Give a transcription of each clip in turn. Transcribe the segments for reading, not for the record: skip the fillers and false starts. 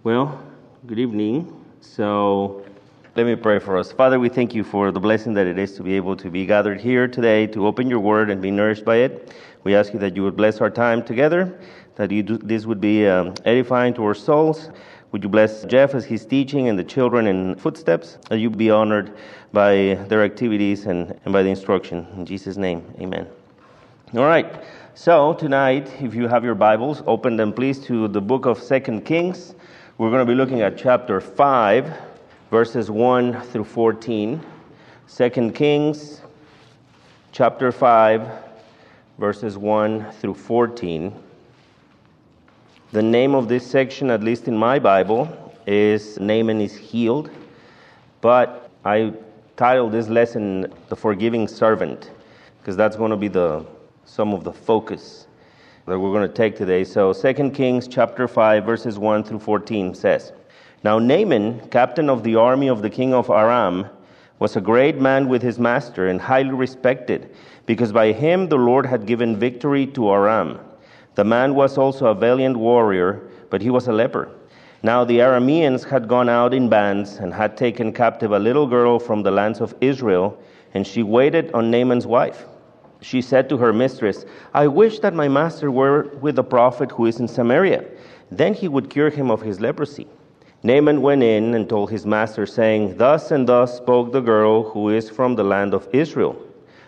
Well, good evening. So let me pray for us. Father, we thank you for the blessing that it is to be able to be gathered here today to open your word and be nourished by it. We ask you that you would bless our time together, that this would be edifying to our souls. Would you bless Jeff as he's teaching and the children in footsteps, that you be honored by their activities and by the instruction. In Jesus' name, amen. All right. So tonight, if you have your Bibles, open them please to the book of 2 Kings. We're going to be looking at chapter 5, verses 1 through 14. 2 Kings, chapter 5, verses 1 through 14. The name of this section, at least in my Bible, is Naaman is Healed. But I titled this lesson, The Forgiving Servant, because that's going to be some of the focus that we're going to take today. So 2 Kings chapter 5, verses 1 through 14 says, Now Naaman, captain of the army of the king of Aram, was a great man with his master and highly respected, because by him the Lord had given victory to Aram. The man was also a valiant warrior, but he was a leper. Now the Arameans had gone out in bands and had taken captive a little girl from the lands of Israel, and she waited on Naaman's wife. She said to her mistress, I wish that my master were with the prophet who is in Samaria. Then he would cure him of his leprosy. Naaman went in and told his master, saying, Thus and thus spoke the girl who is from the land of Israel.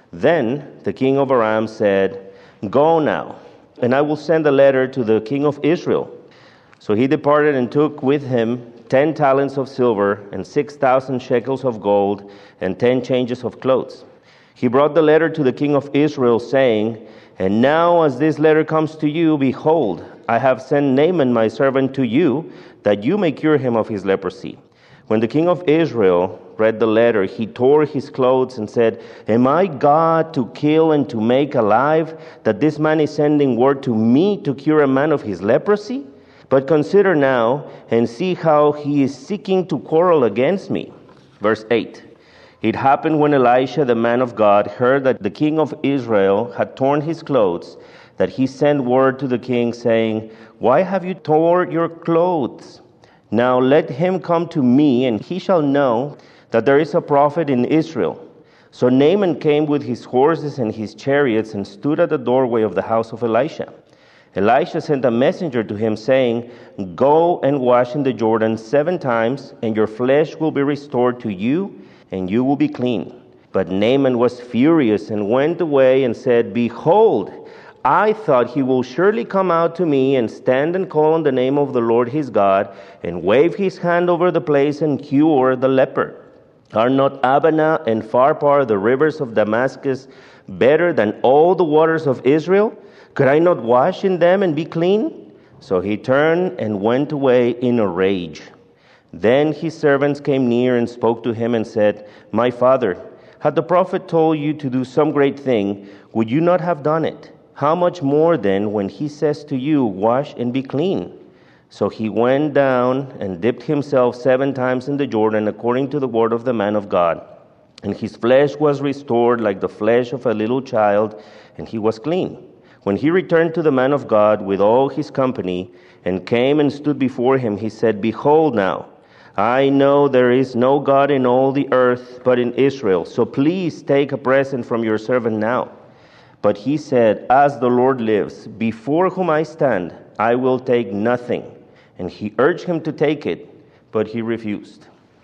Then the king of Aram said, Go now, and I will send a letter to the king of Israel. So he departed and took with him 10 talents of silver and 6,000 shekels of gold and 10 changes of clothes. He brought the letter to the king of Israel, saying, And now as this letter comes to you, behold, I have sent Naaman my servant to you, that you may cure him of his leprosy. When the king of Israel read the letter, he tore his clothes and said, Am I God to kill and to make alive, that this man is sending word to me to cure a man of his leprosy? But consider now and see how he is seeking to quarrel against me. Verse 8. It happened when Elisha, the man of God, heard that the king of Israel had torn his clothes, that he sent word to the king, saying, Why have you torn your clothes? Now let him come to me, and he shall know that there is a prophet in Israel. So Naaman came with his horses and his chariots and stood at the doorway of the house of Elisha. Elisha sent a messenger to him, saying, Go and wash in the Jordan 7 times, and your flesh will be restored to you, and you will be clean. But Naaman was furious and went away and said, Behold, I thought he will surely come out to me and stand and call on the name of the Lord his God and wave his hand over the place and cure the leper. Are not Abana and Pharpar, the rivers of Damascus, better than all the waters of Israel? Could I not wash in them and be clean? So he turned and went away in a rage. Then his servants came near and spoke to him and said, My father, had the prophet told you to do some great thing, would you not have done it? How much more then when he says to you, Wash and be clean? So he went down and dipped himself 7 times in the Jordan according to the word of the man of God. And his flesh was restored like the flesh of a little child, and he was clean. When he returned to the man of God with all his company and came and stood before him, he said, Behold now, I know there is no God in all the earth but in Israel, so please take a present from your servant now. But he said, As the Lord lives, before whom I stand, I will take nothing. And he urged him to take it, but he refused.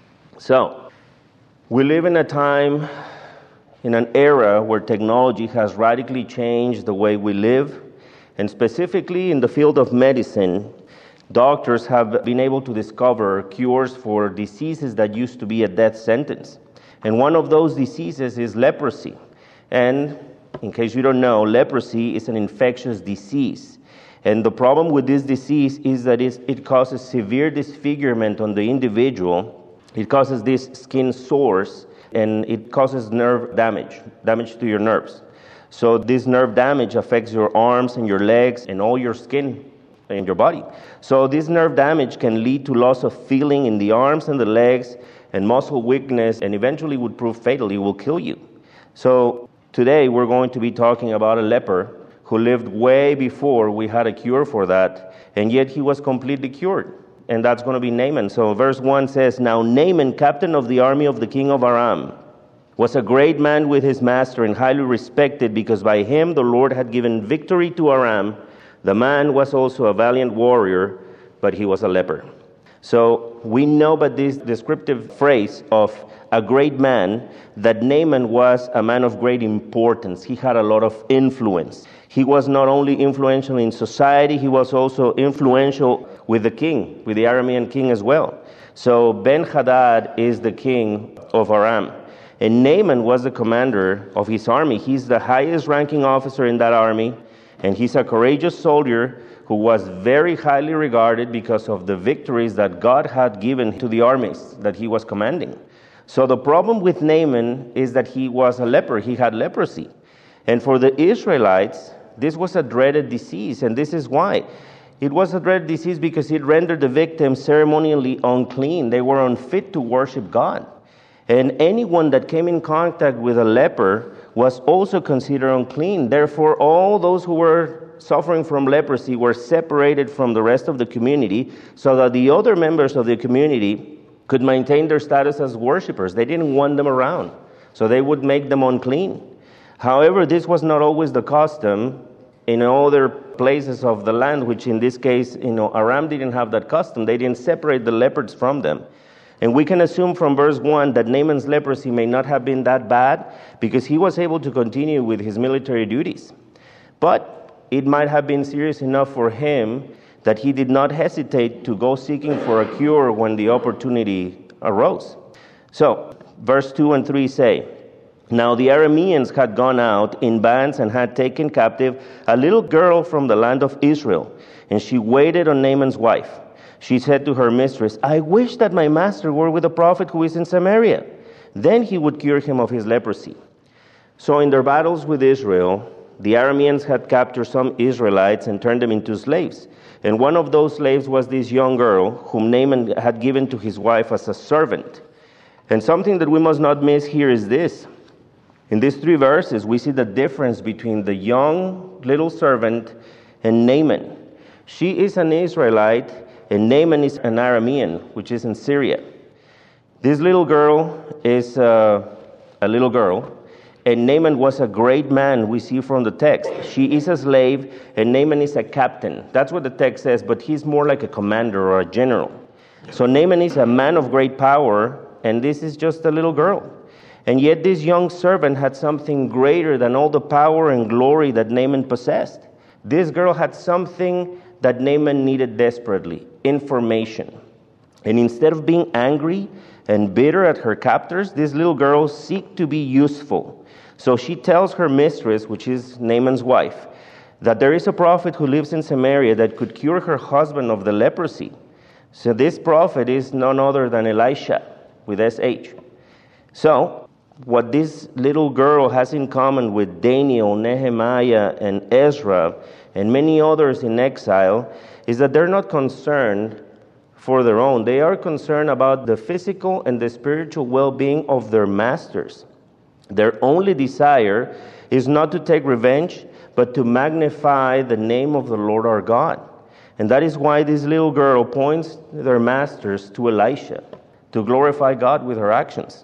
So, we live in a time, in an era where technology has radically changed the way we live, and specifically in the field of medicine, doctors have been able to discover cures for diseases that used to be a death sentence. And one of those diseases is leprosy. And in case you don't know, leprosy is an infectious disease. And the problem with this disease is that it causes severe disfigurement on the individual. It causes these skin sores, and it causes nerve damage to your nerves. So this nerve damage affects your arms and your legs and all your skin in your body. So this nerve damage can lead to loss of feeling in the arms and the legs and muscle weakness, and eventually would prove fatal. It will kill you. So today we're going to be talking about a leper who lived way before we had a cure for that, and yet he was completely cured. and that's going to be Naaman. So verse 1 says, "Now Naaman, captain of the army of the king of Aram, was a great man with his master and highly respected, because by him the Lord had given victory to Aram. The man was also a valiant warrior, but he was a leper." So we know by this descriptive phrase of a great man that Naaman was a man of great importance. He had a lot of influence. He was not only influential in society, he was also influential with the king, with the Aramean king as well. So Ben-Hadad is the king of Aram. And Naaman was the commander of his army. He's the highest ranking officer in that army, and he's a courageous soldier who was very highly regarded because of the victories that God had given to the armies that he was commanding. So the problem with Naaman is that he was a leper. He had leprosy. And for the Israelites, this was a dreaded disease, and this is why. It was a dreaded disease because it rendered the victim ceremonially unclean. They were unfit to worship God. And anyone that came in contact with a leper was also considered unclean. Therefore, all those who were suffering from leprosy were separated from the rest of the community so that the other members of the community could maintain their status as worshipers. They didn't want them around, so they would make them unclean. However, this was not always the custom in other places of the land, which in this case, Aram didn't have that custom. They didn't separate the lepers from them. And we can assume from verse 1 that Naaman's leprosy may not have been that bad because he was able to continue with his military duties. But it might have been serious enough for him that he did not hesitate to go seeking for a cure when the opportunity arose. So, verse 2 and 3 say, "Now the Arameans had gone out in bands and had taken captive a little girl from the land of Israel, and she waited on Naaman's wife. She said to her mistress, 'I wish that my master were with a prophet who is in Samaria. Then he would cure him of his leprosy.'" So in their battles with Israel, the Arameans had captured some Israelites and turned them into slaves. And one of those slaves was this young girl whom Naaman had given to his wife as a servant. And something that we must not miss here is this. In these 3 verses, we see the difference between the young little servant and Naaman. She is an Israelite, and Naaman is an Aramean, which is in Syria. This little girl is a little girl, and Naaman was a great man, we see from the text. She is a slave, and Naaman is a captain. That's what the text says, but he's more like a commander or a general. So Naaman is a man of great power, and this is just a little girl. And yet this young servant had something greater than all the power and glory that Naaman possessed. This girl had something that Naaman needed desperately: information. And instead of being angry and bitter at her captors, this little girl seeks to be useful. So she tells her mistress, which is Naaman's wife, that there is a prophet who lives in Samaria that could cure her husband of the leprosy. So this prophet is none other than Elisha, with SH. So what this little girl has in common with Daniel, Nehemiah, and Ezra, and many others in exile, is that they're not concerned for their own. They are concerned about the physical and the spiritual well-being of their masters. Their only desire is not to take revenge, but to magnify the name of the Lord our God. And that is why this little girl points their masters to Elisha, to glorify God with her actions.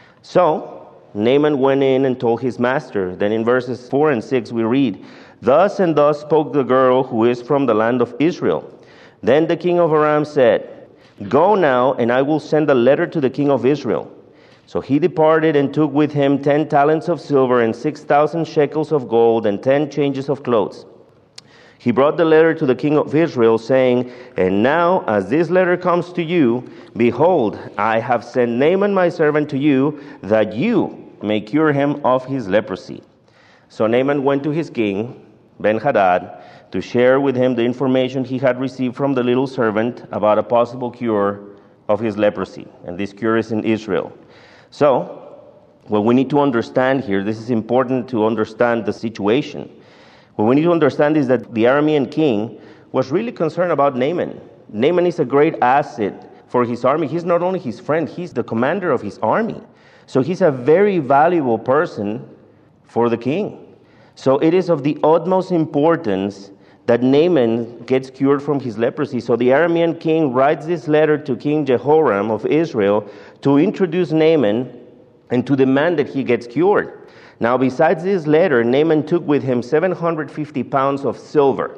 So Naaman went in and told his master. Then in verses 4 and 6 we read, "Thus and thus spoke the girl who is from the land of Israel. Then the king of Aram said, 'Go now, and I will send a letter to the king of Israel.' So he departed and took with him 10 talents of silver and 6,000 shekels of gold and 10 changes of clothes. He brought the letter to the king of Israel, saying, 'And now, as this letter comes to you, behold, I have sent Naaman my servant to you, that you may cure him of his leprosy.' So Naaman went to his king, Ben-Hadad, to share with him the information he had received from the little servant about a possible cure of his leprosy. And this cure is in Israel. So, what we need to understand here, this is important to understand the situation. What we need to understand is that the Aramean king was really concerned about Naaman. Naaman is a great asset for his army. He's not only his friend, he's the commander of his army. So he's a very valuable person for the king. So it is of the utmost importance that Naaman gets cured from his leprosy. So the Aramean king writes this letter to King Jehoram of Israel to introduce Naaman and to demand that he gets cured. Now, besides this letter, Naaman took with him 750 pounds of silver,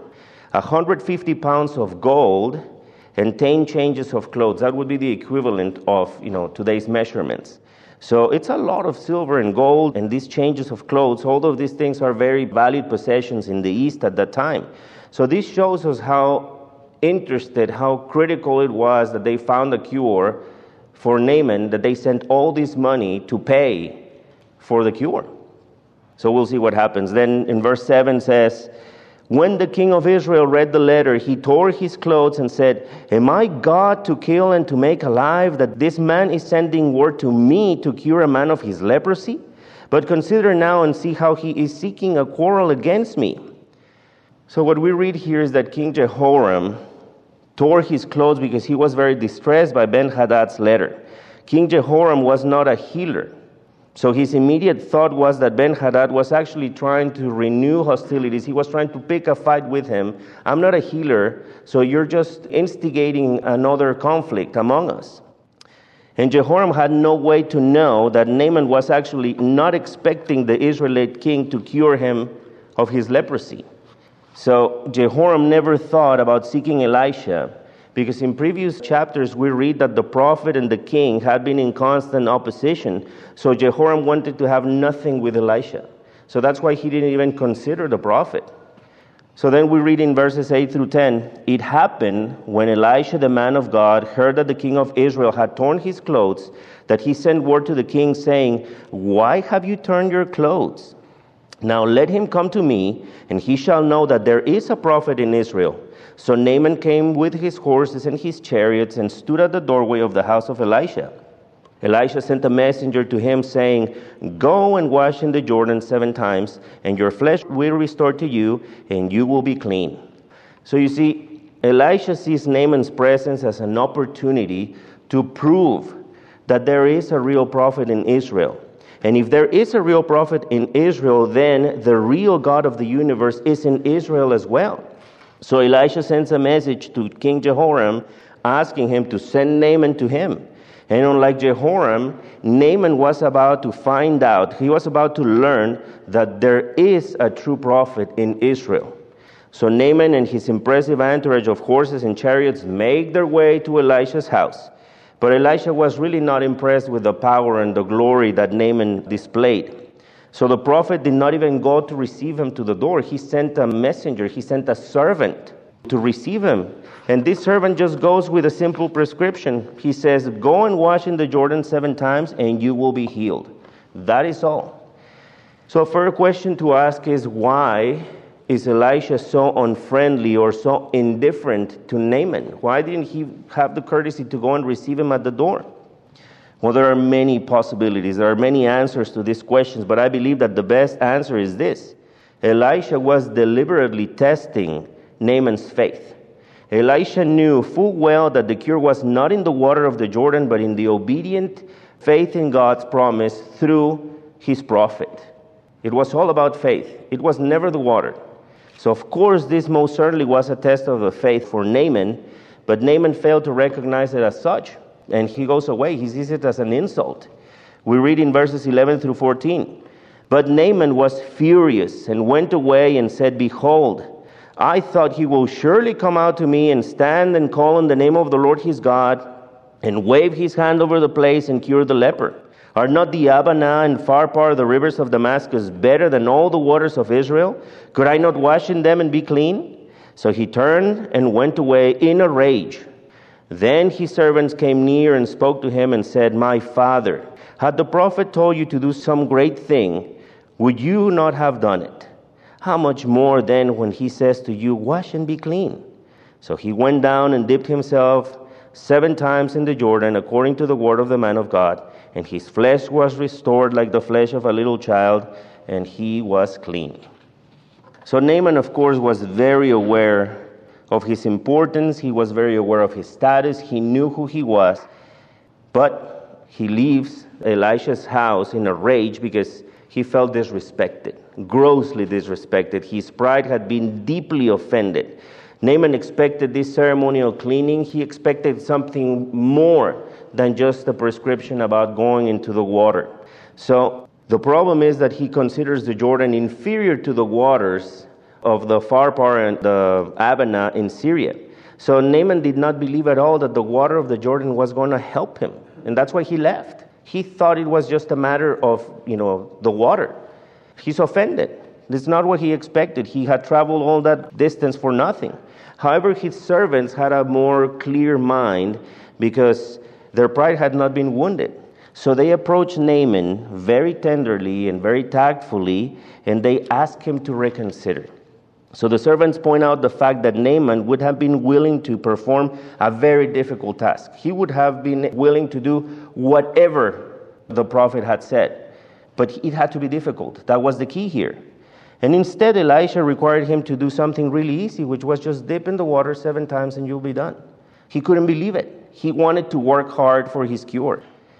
150 pounds of gold, and 10 changes of clothes. That would be the equivalent of, today's measurements. So it's a lot of silver and gold and these changes of clothes. All of these things are very valued possessions in the East at that time. So this shows us how interested, how critical it was that they found a cure for Naaman, that they sent all this money to pay for the cure. So we'll see what happens. Then in verse 7 says, when the king of Israel read the letter, he tore his clothes and said, am I God to kill and to make alive, that this man is sending word to me to cure a man of his leprosy? But consider now and see how he is seeking a quarrel against me. So what we read here is that King Jehoram tore his clothes because he was very distressed by Ben-Hadad's letter. King Jehoram was not a healer. So his immediate thought was that Ben-Hadad was actually trying to renew hostilities. He was trying to pick a fight with him. I'm not a healer, so you're just instigating another conflict among us. And Jehoram had no way to know that Naaman was actually not expecting the Israelite king to cure him of his leprosy. So Jehoram never thought about seeking Elisha, because in previous chapters we read that the prophet and the king had been in constant opposition. So Jehoram wanted to have nothing with Elisha. So that's why he didn't even consider the prophet. So then we read in verses 8 through 10, it happened when Elisha the man of God heard that the king of Israel had torn his clothes, that he sent word to the king saying, why have you torn your clothes? Now let him come to me, and he shall know that there is a prophet in Israel. So Naaman came with his horses and his chariots and stood at the doorway of the house of Elisha. Elisha sent a messenger to him saying, go and wash in the Jordan 7 times, and your flesh will restore to you, and you will be clean. So you see, Elisha sees Naaman's presence as an opportunity to prove that there is a real prophet in Israel. And if there is a real prophet in Israel, then the real God of the universe is in Israel as well. So Elisha sends a message to King Jehoram asking him to send Naaman to him. And unlike Jehoram, Naaman was about to find out, he was about to learn that there is a true prophet in Israel. So Naaman and his impressive entourage of horses and chariots make their way to Elisha's house. But Elisha was really not impressed with the power and the glory that Naaman displayed. So the prophet did not even go to receive him to the door. He sent a messenger, he sent a servant to receive him. And this servant just goes with a simple prescription. He says, go and wash in the Jordan 7 times and you will be healed. That is all. So a further question to ask is, why is Elisha so unfriendly or so indifferent to Naaman? Why didn't he have the courtesy to go and receive him at the door? Well, there are many possibilities. There are many answers to these questions, but I believe that the best answer is this. Elisha was deliberately testing Naaman's faith. Elisha knew full well that the cure was not in the water of the Jordan, but in the obedient faith in God's promise through his prophet. It was all about faith. It was never the water. So, of course, this most certainly was a test of the faith for Naaman, but Naaman failed to recognize it as such. And he goes away. He sees it as an insult. We read in verses 11 through 14. But Naaman was furious and went away and said, behold, I thought he will surely come out to me and stand and call on the name of the Lord his God and wave his hand over the place and cure the leper. Are not the Abana and Pharpar, the rivers of Damascus, better than all the waters of Israel? Could I not wash in them and be clean? So he turned and went away in a rage. Then his servants came near and spoke to him and said, my father, had the prophet told you to do some great thing, would you not have done it? How much more then when he says to you, wash and be clean? So he went down and dipped himself 7 times in the Jordan, according to the word of the man of God, and his flesh was restored like the flesh of a little child, and he was clean. So Naaman, of course, was very aware of his importance. He was very aware of his status. He knew who he was. But he leaves Elisha's house in a rage because he felt disrespected. grossly disrespected. His pride had been deeply offended. Naaman expected this ceremonial cleaning. He expected something more than just a prescription about going into the water. So the problem is that he considers the Jordan inferior to the waters of the Pharpar and the Abana in Syria. So Naaman did not believe at all that the water of the Jordan was going to help him. And that's why he left. He thought it was just a matter of, the water. He's offended. This is not what he expected. He had traveled all that distance for nothing. However, his servants had a more clear mind because their pride had not been wounded. So they approached Naaman very tenderly and very tactfully, and they asked him to reconsider. So the servants point out the fact that Naaman would have been willing to perform a very difficult task. He would have been willing to do whatever the prophet had said, but it had to be difficult. That was the key here. And instead, Elisha required him to do something really easy, which was just dip in the water 7 times and you'll be done. He couldn't believe it. He wanted to work hard for his cure.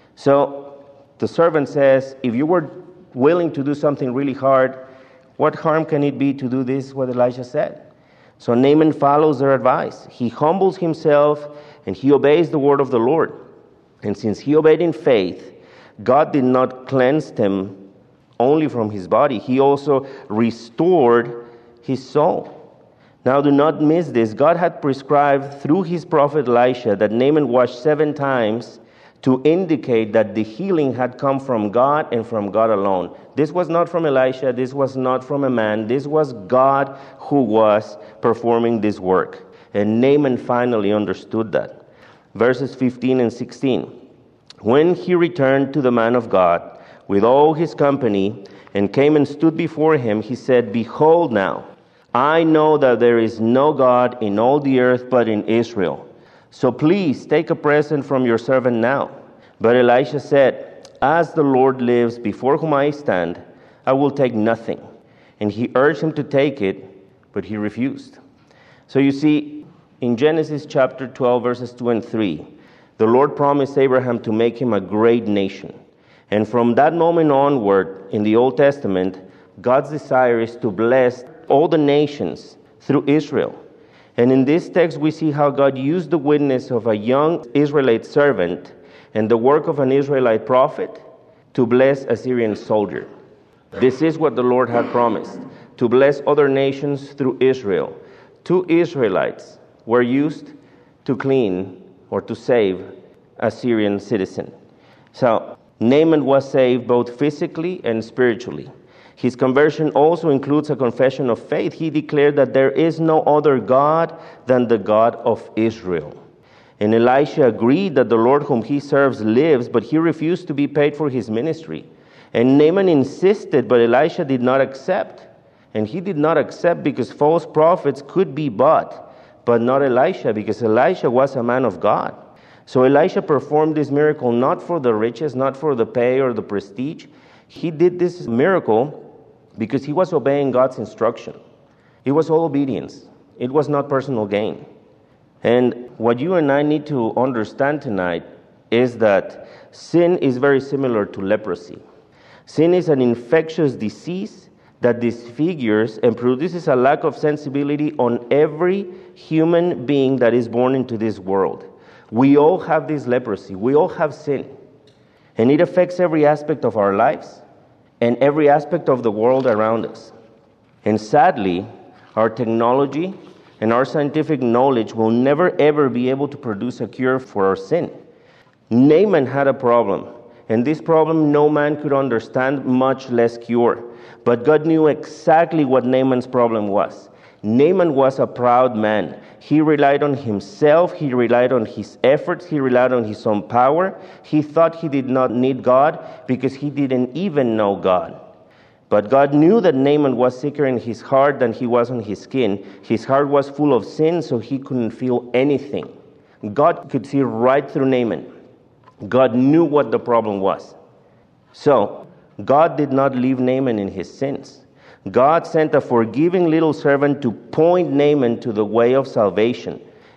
So the servant says, if you were willing to do something really hard, what harm can it be to do this, what Elisha said? So Naaman follows their advice. He humbles himself and he obeys the word of the Lord. And since he obeyed in faith, God did not cleanse him only from his body. He also restored his soul. Now do not miss this. God had prescribed through his prophet Elisha that Naaman wash 7 times to indicate that the healing had come from God and from God alone. This was not from Elisha. This was not from a man. This was God who was performing this work. And Naaman finally understood that. Verses 15 and 16. When he returned to the man of God with all his company and came and stood before him, he said, Behold now, I know that there is no God in all the earth but in Israel. So please take a present from your servant now. But Elisha said, As the Lord lives before whom I stand, I will take nothing. And he urged him to take it, but he refused. So you see, in Genesis chapter 12, verses 2 and 3, the Lord promised Abraham to make him a great nation. And from that moment onward, in the Old Testament, God's desire is to bless all the nations through Israel. And in this text, we see how God used the witness of a young Israelite servant and the work of an Israelite prophet to bless a Syrian soldier. This is what the Lord had promised, to bless other nations through Israel. 2 Israelites were used to clean or to save a Syrian citizen. So Naaman was saved both physically and spiritually. His conversion also includes a confession of faith. He declared that there is no other God than the God of Israel. And Elisha agreed that the Lord whom he serves lives, but he refused to be paid for his ministry. And Naaman insisted, but Elisha did not accept. And he did not accept because false prophets could be bought, but not Elisha, because Elisha was a man of God. So Elisha performed this miracle not for the riches, not for the pay or the prestige. He did this miracle because he was obeying God's instruction. It was all obedience. It was not personal gain. And what you and I need to understand tonight is that sin is very similar to leprosy. Sin is an infectious disease that disfigures and produces a lack of sensibility on every human being that is born into this world. We all have this leprosy. We all have sin. And it affects every aspect of our lives and every aspect of the world around us. And sadly, our technology and our scientific knowledge will never ever be able to produce a cure for our sin. Naaman had a problem, and this problem no man could understand, much less cure. But God knew exactly what Naaman's problem was. Naaman was a proud man. He relied on himself, he relied on his efforts, he relied on his own power. He thought he did not need God because he didn't even know God. But God knew that Naaman was sicker in his heart than he was on his skin. His heart was full of sin, so he couldn't feel anything. God could see right through Naaman. God knew what the problem was. So, God did not leave Naaman in his sins. God sent a forgiving little servant to point Naaman to the way of salvation.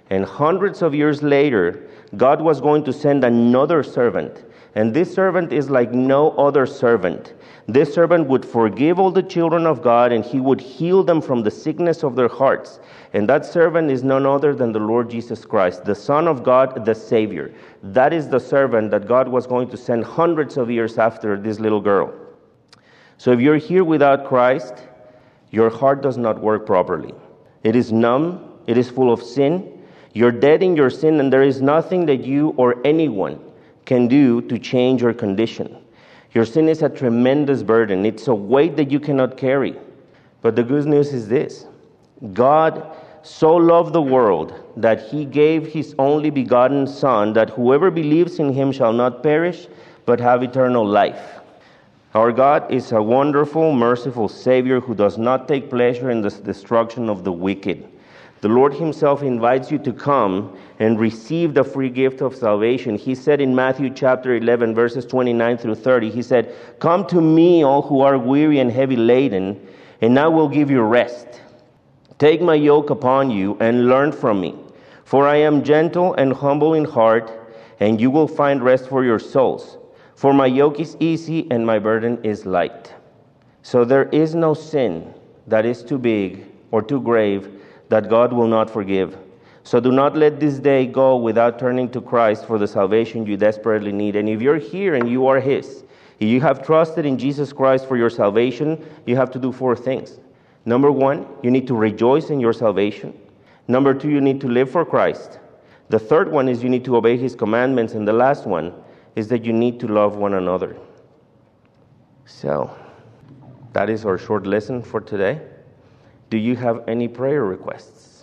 And hundreds of years later, God was going to send another servant. And this servant is like no other servant. This servant would forgive all the children of God, and he would heal them from the sickness of their hearts. And that servant is none other than the Lord Jesus Christ, the Son of God, the Savior. That is the servant that God was going to send hundreds of years after this little girl. So if you're here without Christ, your heart does not work properly. It is numb. It is full of sin. You're dead in your sin, and there is nothing that you or anyone can do to change your condition. Your sin is a tremendous burden. It's a weight that you cannot carry. But the good news is this: God so loved the world that he gave his only begotten Son, that whoever believes in him shall not perish, but have eternal life. Our God is a wonderful, merciful Savior who does not take pleasure in the destruction of the wicked. The Lord himself invites you to come and receive the free gift of salvation. He said in Matthew chapter 11, verses 29 through 30, he said, "Come to me, all who are weary and heavy laden, and I will give you rest. Take my yoke upon you and learn from me, for I am gentle and humble in heart, and you will find rest for your souls. For my yoke is easy and my burden is light." So there is no sin that is too big or too grave that God will not forgive. So do not let this day go without turning to Christ for the salvation you desperately need. And if you're here and you are his, if you have trusted in Jesus Christ for your salvation, you have to do 4 things. Number 1, you need to rejoice in your salvation. Number 2, you need to live for Christ. The third one is you need to obey his commandments. And the last one is that you need to love one another. So, that is our short lesson for today. Do you have any prayer requests?